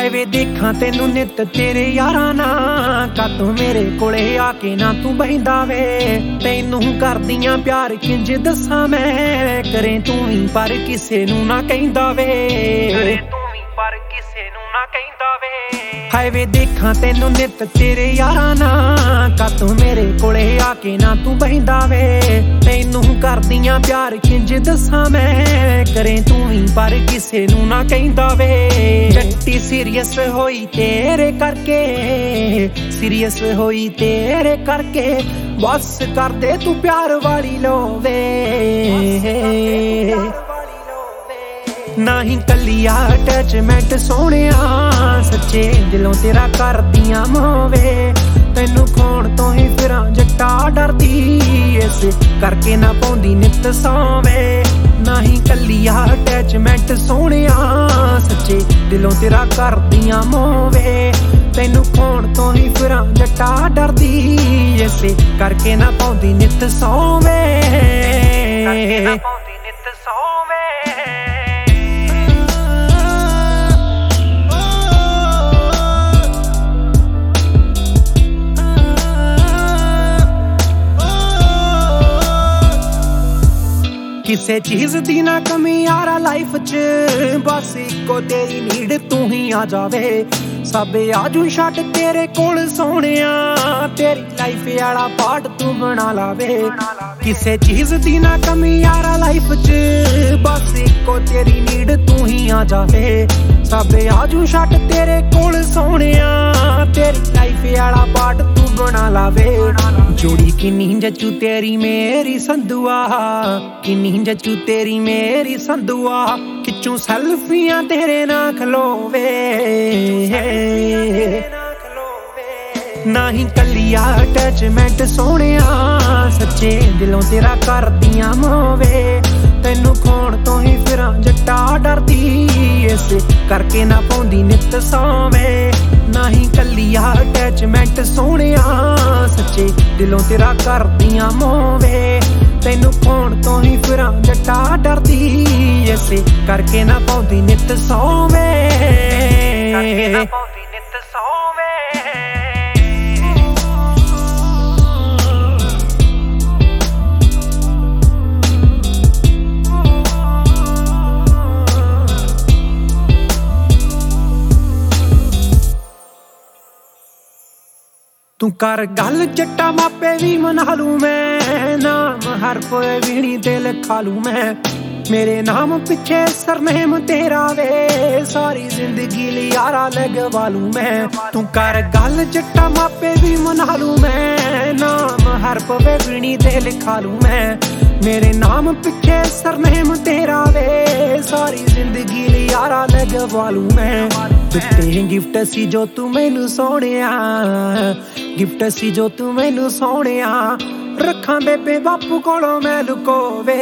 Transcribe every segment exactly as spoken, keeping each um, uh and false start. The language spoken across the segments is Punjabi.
ਹਾਏ ਵੇ ਦੇਖਾਂ ਤੈਨੂੰ ਨਿੱਤ ਤੇਰੇ ਯਾਰਾਂ ਨਾਲ, ਕਾਤੋਂ ਮੇਰੇ ਕੋਲੇ ਆ ਕੇ ਨਾ ਤੂੰ ਬਹਿੰਦਾ ਵੇ। ਤੈਨੂੰ ਕਰਦੀਆਂ ਪਿਆਰ ਕਿੰਜ ਦੱਸਾਂ ਮੈਂ, ਕਰੇ ਤੂੰ ਵੀ ਪਰ ਕਿਸੇ ਨੂੰ ਨਾ ਕਹਿੰਦਾ ਵੇ, ਕਰੇ ਤੂੰ ਵੀ ਪਰ ਕਿਸੇ ਨੂੰ ਨਾ ਕਹਿੰਦਾ ਵੇ। ਹਾਏ ਵੇ ਦੇਖਾਂ ਤੈਨੂੰ ਨਿੱਤ ਤੇਰੇ ਯਾਰਾਂ ਨਾਲ, ਕਾਤੋਂ ਮੇਰੇ ਕੋਲੇ ਆ ਕੇ ਨਾ ਤੂੰ ਬਹਿੰਦਾ ਵੇ। ਤੈਨੂੰ ਕਰਦੀਆਂ ਪਿਆਰ ਕਿੰਜ ਦੱਸਾਂ ਮੈਂ, ਕਰੇ ਤੂੰ ਵੀ ਪਰ ਕਿਸੇ ਨੂੰ ਨਾ ਕਹਿੰਦਾ ਵੇ। ਜੱਟੀ ਸੀਰੀਅਸ ਹੋਈ ਤੇਰੇ ਕਰਕੇ, ਸੀਰੀਅਸ ਹੋਈ ਤੇਰੇ ਕਰਕੇ, ਬਸ ਕਰਦੇ ਤੂੰ ਪਿਆਰ ਵਾਲੀ ਲੋਵੇ। ਨਾ ਹੀ ਕੱਲੀਆ ਅਟੈਚਮੈਂਟ ਸੋਹਣਿਆ, ਸੱਚੇ ਦਿਲੋਂ ਤੇਰਾ ਕਰਦੀਆਂ ਮੋਵੇ। ਤੈਨੂੰ ਖੋਣ ਤੋਂ ਹੀ ਫਿਰਾਂ ਜੱਟਾ ਡਰਦੀ, ਇਸ ਕਰਕੇ ਨਾ ਪਾਉਂਦੀ ਨਿੱਤ ਸੌਵੇ। ਨਾ ਹੀ ਕੱਲੀਆ ਅਟੈਚਮੈਂਟ ਸੋਹਣਿਆ, ਸੱਚੇ ਦਿਲੋਂ ਤੇਰਾ ਕਰਦੀਆਂ ਮੋਵੇ। ਤੈਨੂੰ ਖੋਣ ਤੋਂ ਹੀ ਫਿਰਾਂ ਜੱਟਾ ਡਰਦੀ, ਇਸੇ ਕਰਕੇ ਨਾ ਪਾਉਂਦੀ ਨਿੱਤ ਸੌਵੇ, ਕਰਕੇ ਨਾ ਪਾਉਂਦੀ ਨਿੱਤ ਸੌਵੇ। ਕਿਸੇ ਚੀਜ਼ ਦੀ ਨਾ ਕਮੀ ਯਾਰਾ ਲਾਈਫ 'ਚ, ਬਸ ਇੱਕੋ ਤੇਰੀ ਨੀਡ ਤੂੰ ਹੀ ਆ ਜਾਵੇ। ਸਭ ਆਜੂ ਛੱਡ ਤੇਰੇ ਕੋਲ ਸੋਹਣਿਆ, ਤੇਰੀ ਲਾਈਫ ਵਾਲਾ ਪਾਰਟ ਤੂੰ ਬਣਾ ਲਾਵੇ। ਕਿਸੇ ਚੀਜ਼ ਦੀ ਨਾ ਕਮੀ ਯਾਰਾ ਲਾਈਫ 'ਚ, ਬਸ ਇੱਕੋ ਤੇਰੀ ਨੀਡ ਤੂੰ ਹੀ ਆ ਜਾਵੇ। ਸਭ ਆਜੂ ਛੱਡ ਤੇਰੇ ਕੋਲ ਸੋਹਣਿਆ, ਤੇਰੀ ਲਾਈਫ ਵਾਲਾ ਪਾਰਟ ਤੂੰ ਬਣਾ ਲਾਵੇ। ਜੋੜੀ ਕਿੰਨੀ ਜੱਚੂ ਤੇਰੀ ਮੇਰੀ ਸੰਧੂਆ, ਕਿੰਨੀ ਜੱਚੂ ਤੇਰੀ ਮੇਰੀ ਸੰਧੂਆ, ਖਿੱਚੂ ਸੈਲਫੀਆਂ ਤੇਰੇ ਨਾਲ ਖਲੋਵੇ। ਨਾ ਹੀ ਕੱਲੀਆ ਅਟੈਚਮੈਂਟ ਸੋਹਣਿਆ, ਸੱਚੇ ਦਿਲੋਂ ਤੇਰਾ ਕਰਦੀਆਂ ਮੋਵੇ। ਤੈਨੂੰ ਖੋਣ ਤੋਂ ਹੀ ਫਿਰਾਂ ਜੱਟਾ ਡਰਦੀ, ਇਸ ਕਰਕੇ ਨਾ ਪਾਉਂਦੀ ਨਿੱਤ ਸੌਵੇ। ਨਾ ਹੀ ਕੱਲੀਆ ਅਟੈਚਮੈਂਟ ਸੋਹਣਿਆ, ਸੱਚੇ ਦਿਲੋਂ ਤੇਰਾ ਕਰਦੀਆਂ ਮੋਵੇ। ਤੈਨੂੰ ਖੋਣ ਤੋਂ ਹੀ ਫਿਰਾਂ ਜੱਟਾ ਡਰਦੀ, ਇਸੇ ਕਰਕੇ ਨਾ ਪਾਉਂਦੀ ਨਿੱਤ ਸੌਵੇ, ਕਰਕੇ ਨਾ ਪਾਉਂਦੀ ਨਿੱਤ ਸੌਵੇ। ਤੂੰ ਕਰ ਗੱਲ ਜੱਟਾ ਮਾਪੇ ਵੀ ਮਨਾ ਲੂ ਮੈਂ, ਨਾਮ ਹਰ ਕੋਈ ਵੀ ਨੀ ਤੇ ਲਿਖਾ ਲੂ ਮੈਂ। ਮੇਰੇ ਨਾਮ ਪਿੱਛੇ ਸਰਨੇਮ ਤੇਰਾ ਵੇ, ਸਾਰੀ ਜ਼ਿੰਦਗੀ ਲਈ ਯਾਰਾ ਲਗਵਾ ਲੂ ਮੈਂ। ਤੂੰ ਕਰ ਗੱਲ ਜੱਟਾ ਮਾਪੇ ਵੀ ਮਨਾ ਲੂ ਮੈਂ, ਨਾਮ ਹਰ ਪਵੇ ਵੀ ਨੀ ਤੇ ਲਿਖਾ ਲੂ ਮੈਂ। ਮੇਰੇ ਨਾਮ ਪਿੱਛੇ ਸਰਨੇਮ ਤੇਰਾ ਵੇ, ਸਾਰੀ ਜ਼ਿੰਦਗੀ ਲਈ ਯਾਰਾ ਲਗਵਾ ਲੂ ਮੈਂ। ਦਿੱਤੇ ਗਿਫਟ ਸੀ ਜੋ ਤੂੰ ਮੈਨੂੰ ਸੋਹਣਿਆ, ਗਿਫਟ ਸੀ ਜੋ ਤੂੰ ਮੈਨੂੰ ਸੋਹਣਿਆ, ਰੱਖਾਂ ਬੇਬੇ ਬਾਪੂ ਕੋਲੋਂ ਮੈਂ ਲੁਕੋਵੇ।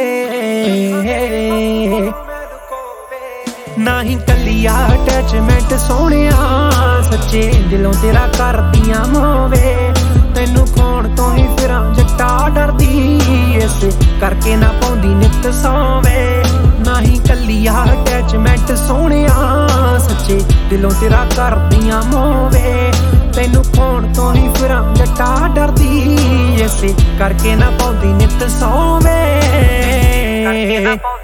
ਨਾ ਹੀ ਕੱਲੀਆ ਅਟੈਚਮੈਂਟ ਸੋਹਣਿਆ, ਸੱਚੇ ਦਿਲੋਂ ਤੇਰਾ ਕਰਦੀਆਂ ਮੋਵੇ। ਤੈਨੂੰ ਖੋਣ ਤੋਂ ਹੀ ਫਿਰਾਂ ਜੱਟਾ ਡਰਦੀ, ਇਸ ਕਰਕੇ ਨਾ ਪਾਉਂਦੀ ਨਿੱਤ ਸੌਵੇ। ਨਾ ਹੀ ਕੱਲੀਆ ਅਟੈਚਮੈਂਟ ਸੋਹਣਿਆ, ਸੱਚੇ ਦਿਲੋਂ ਤੇਰਾ ਕਰਦੀਆਂ ਮੋਵੇ। ਤੈਨੂੰ ਖੋਣ ਤੋਂ ਹੀ ਫਿਰਾਂ ਜੱਟਾ ਡਰਦੀ, ਇਸੇ ਕਰਕੇ ਨਾ ਪਾਉਂਦੀ ਨਿੱਤ ਸੌਵੇ, ਕਰਕੇ ਨਾ